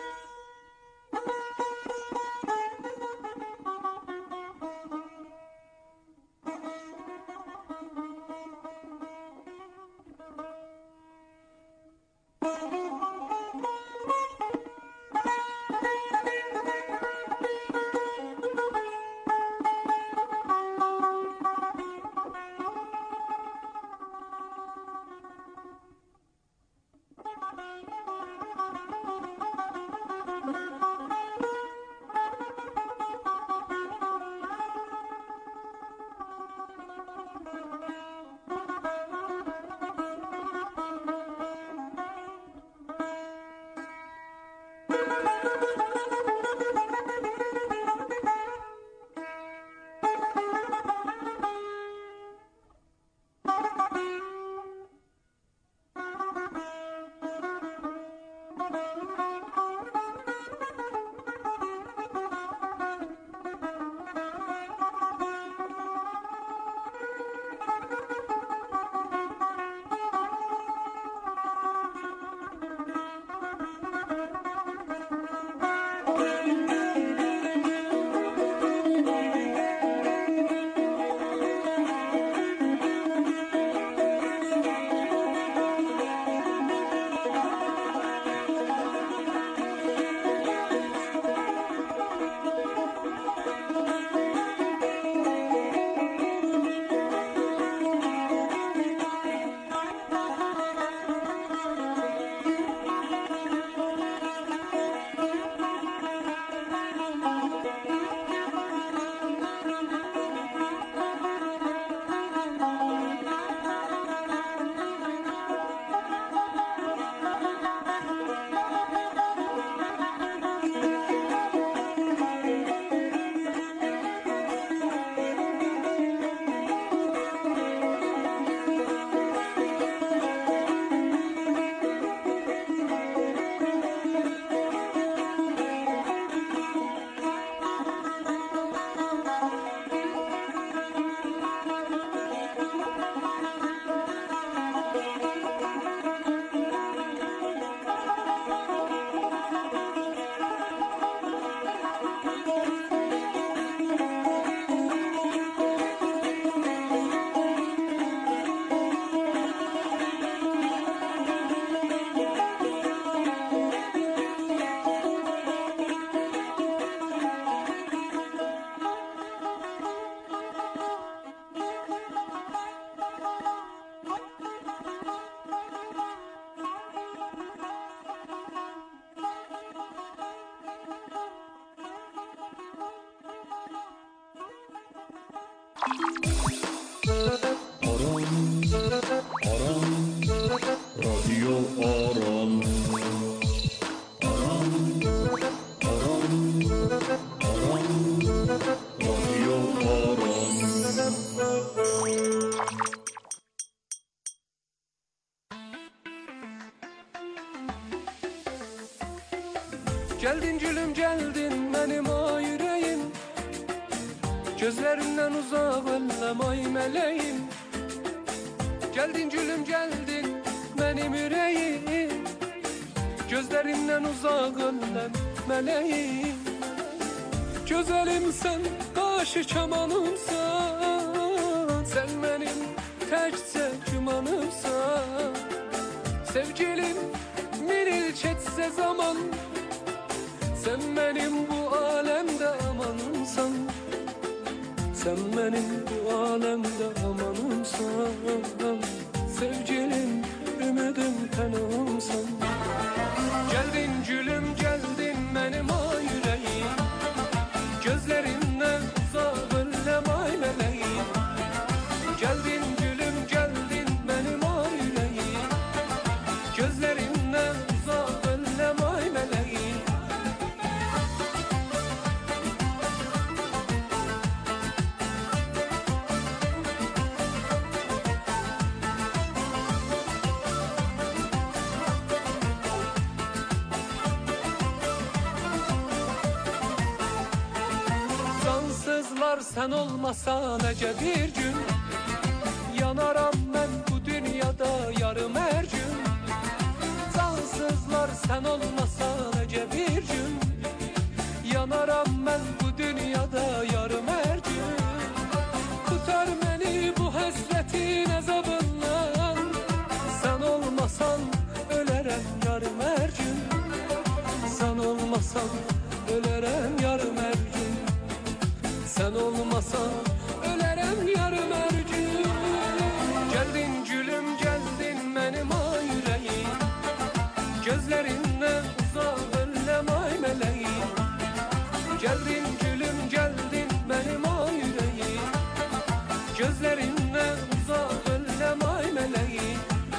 Geldin gülüm geldin benim ay yüreğim, gözlerimden uzak ellem ay meleğim. Geldin gülüm geldin benim yüreğim, gözlerimden uzak ellem meleğim. Güzelimsen, karşı çamanımsan, sen benim təkcə gümanımsan. Sevgilim bir il keçsə zaman, sen benim bu alemde amanımsan. Sen benim bu alemde amanımsan. Sevgilim, ümidim, tenamsan. Geldin gülüm geldin benim ay yüreğim, gözlerinden uzak ellem ay meleğim. Geldin gülüm geldin benim ay yüreğim, gözlerinden uzak ellem ay meleğim. Cansızlar sen olmasan ece bir gün, yanaram ben bu dünyada yarım her gün. Cansızlar sen olmasan ece bir gün, yanaram ben bu dünyada yarım her gün. Tutar beni bu hasretin azabından, sen olmasan ölerem yarım her gün. Sen olmasan ölerem yarım her gün. Sen olmasan ölerem yarım her gün. Geldin gülüm geldin benim ay yüreğim, gözlerinden uzak önlem ay meleğim. Geldin gülüm geldin benim ay yüreğim, gözlerinden uzak önlem ay meleğim.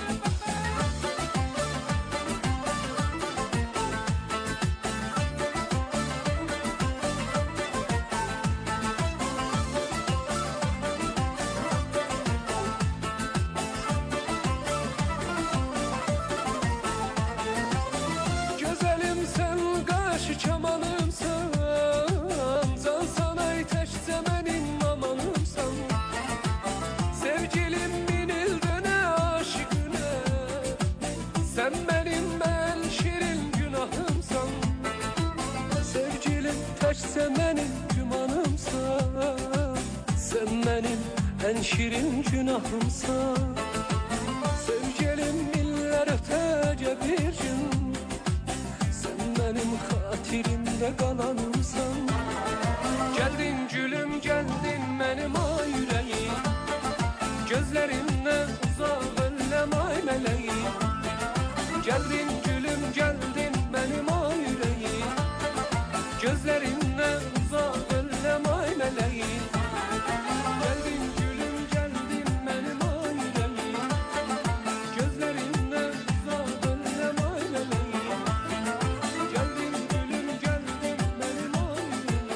Güzelim sen karşı çamanımsan, can sana iteşse benim amanımsan. Sevgilim binildene aşıkına, sen benim ben şirin günahımsan. Sevgilim teşse benim gümanımsan, sen benim en şirin günahımsan. Sevgilim miller ötece bir gün, sen benim hatirimde kalanımsan. Geldin gülüm geldin benim ay yüreğim, gözlerinden uzak önlem ay meleğim. Geldin gülüm geldin benim ay yüreğim, gözlerinden uzak önlem ay meleğim. Geldin gülüm geldin benim ay yüreğim, gözlerinden uzak önlem ay meleğim. Geldin gülüm geldin benim ay yüreğim,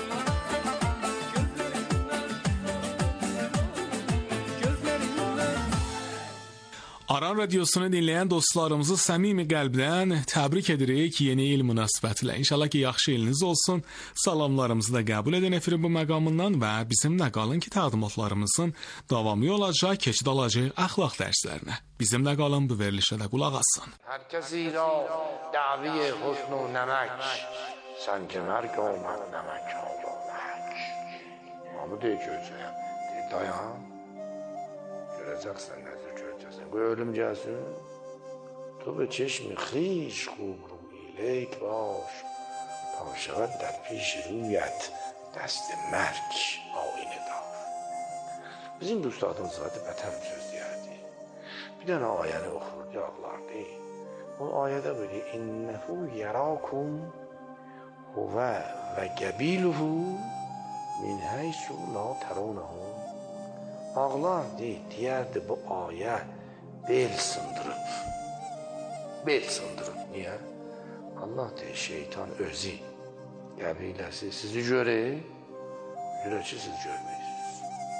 gözlerinden. Aran Radiosunu dinleyen dostlarımızı səmimi qəlbdən təbrik edirik yeni il münasibətilə. İnşallah ki, yaxşı iliniz olsun. Salamlarımızı da qəbul edin efirin bu məqamından və bizimlə qalın ki, təqdimatlarımızın davamı olacaq, keçid alacaq əxlaq dərslərinə. Bizimlə qalın, bu verilişə də qulaq asın. هر کسی را دعوی حسن و نمک سنگ مرگ آمد نمک آمد. Mahmud göreceğim. Dayan. Göreceksin nezir göreceksin. Bu ölüm gelsin. تو به چشم خیش خوب روی لیک باش تا شود در پیش رویت دست مرگ آینه دار. Bizim de ustadımız vardı, beter bir söz diyerdi. Bir tane ayəni oxurdu, ağlardı. O ayədə böyle innehu yarakum huve ve gebiluhu min heysu la terunehu. Ağlardı, diyerdi bu ayə bel sındırıp. Bel sındırıp, niye? Allah de şeytan özü, qəbiləsi sizi görür, görəcək siz görməyirsiniz.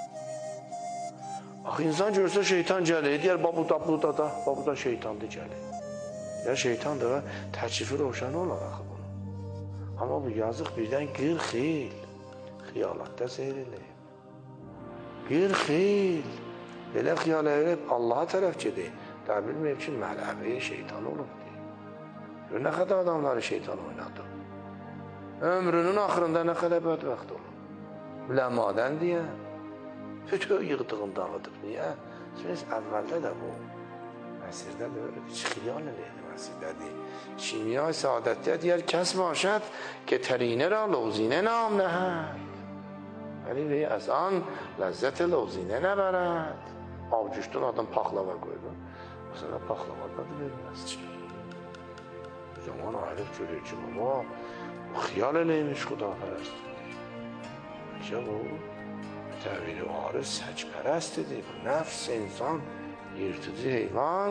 Axı insan görsə şeytan gəlir, deyər babu da şeytandır gəlir. Ya şeytan da təklifi roşan olar axı bunu. Amma bu yazıq birdən 40 il xiyalatda seyr eləyib. 40 il belə xiyal edib Allaha tərəf gedir. Daha bilməyib ki, mələvi şeytan olub deyir. Nə qədər adamları şeytan oynadı. Ömrünün axırında nə qədər bədbəxt olur. Ləmadən deyə bütün yığdığını dağıdıb. Niyə? Çünki əvvəldə də bu məsirdə böyle xiyal eləydi məsirdə. Kimya saadətdə deyər, kəs başad که ترینه را لوزینه نام نهد ولی وی از آن لذت لوزینه نبرد. Avcuşdan adam paxlava qoydu. Mesela paxlavada da verməz ki. O zaman ayrıq görür ki, baba, bu xiyal eləymiş xudapərəst. Ya bu təvili arı səcpərəstidir. Bu nəfs, insan, yırtıcı heyvan.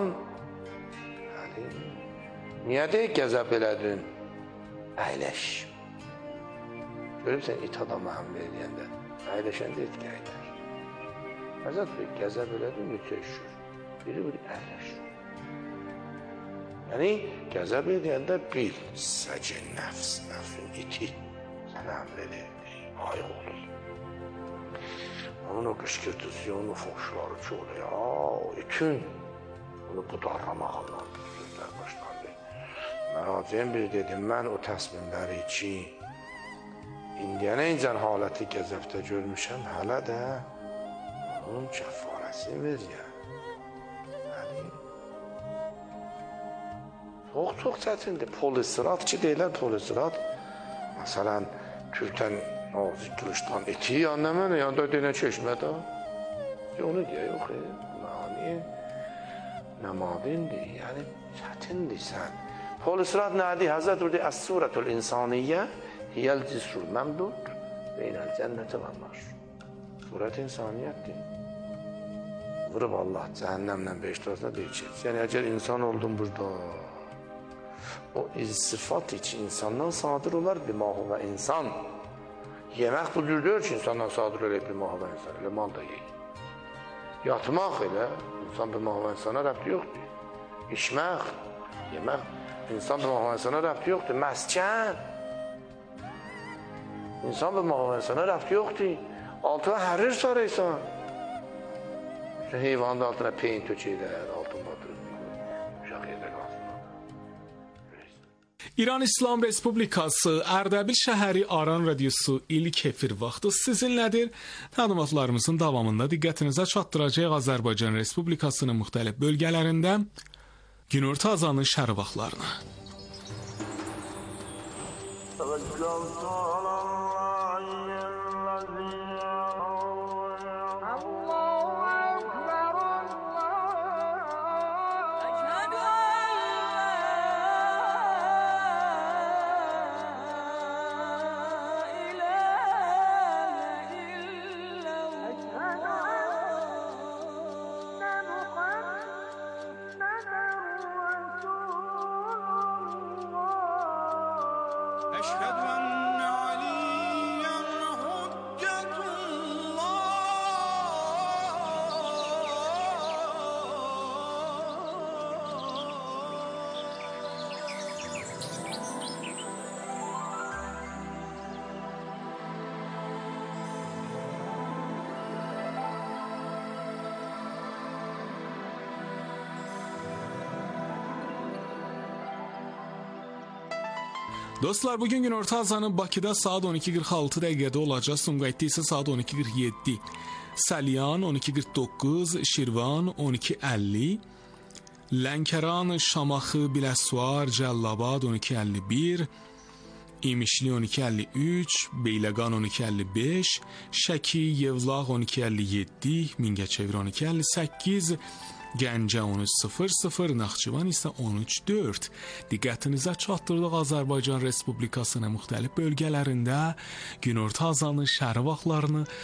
Niyə deyək gəzəb elədin? Əyləş. Görüb sən it adamı həmlə eləyəndə, əyləşəndə etki əyləş. Həzət Bey, gəzəb elədin, mütəşşür. Biri bir əyləşir. Yəni, gəzəb eləyəndə bil, səcin nəfs, nəfsin iti. Sənə əmr eləyir, ayıq olur. Onun o qışqırtısı, onun o foşları çoğu ya, bütün onu budarlamağından sözlər başlandı. Məracən bir dedim, mən o təsminləri ki, indiyənə incən haləti gəzəbdə görmüşəm, hələ də onun kəfarəsini ver ya. Çox çətindir. Polisirat ki deyilər, polisirat. Məsələn, Türkdən nazik qılışdan eti yanına, yanında deyilən çeşmədə. Onu deyə, yox, nəmadindir, yəni çətindir sən. Polisirat nədir? Həzrət urdi, əs-surətul insaniyyə hiyəl cisrul məmdud beynəl cənnəti vanlar. Surət insaniyyətdir. Vurub Allah cəhənnəmlə beşdazına deyəcək. Yəni, əgər insan oldun burada, o sıfat için insandan sadır olar bir mahu ve insan. Yemek budur diyor ki insandan sadır olar bir mahu ve insan. Öyle mal da yiyin. Yatmak öyle. İnsan bir mahu ve insana rəbti yoktur. İçmek, yemek. İnsan bir mahu ve insana rəbti yoktur. Məskən. İnsan bir mahu ve insana rəbti yoktur. Altına hərir sarıysan. Heyvanın altına peyin tökeylər, altın batır. Uşaq yerdə qalsın. İran İslam Respublikası Ərdəbil şəhəri Aran radiosu ilk efir vaxtı sizinlədir. Təlimatlarımızın davamında diqqətinizə çatdıracaq Azərbaycan Respublikasının müxtəlif bölgələrində günorta azanı şəhər vaxtlarını. Dostlar, bugün günorta azanı Bakıda saat 12:46 dəqiqədə olacaq. Sumqayıtda isə saat 12:47. Salyan 12:49, Şirvan 12:50, Lənkəran, Şamaxı, Biləsuvar, Cəllabad 12:51, İmişli 12:53, Beyləqan 12:55, Şəki, Yevlax 12:57, Mingəçevir 12:58, Gəncə 13:00, Naxçıvan isə 13:04. Diqqətinizə çatdırdıq Azərbaycan Respublikasının müxtəlif bölgələrində günorta azanı şəhər vaxtlarını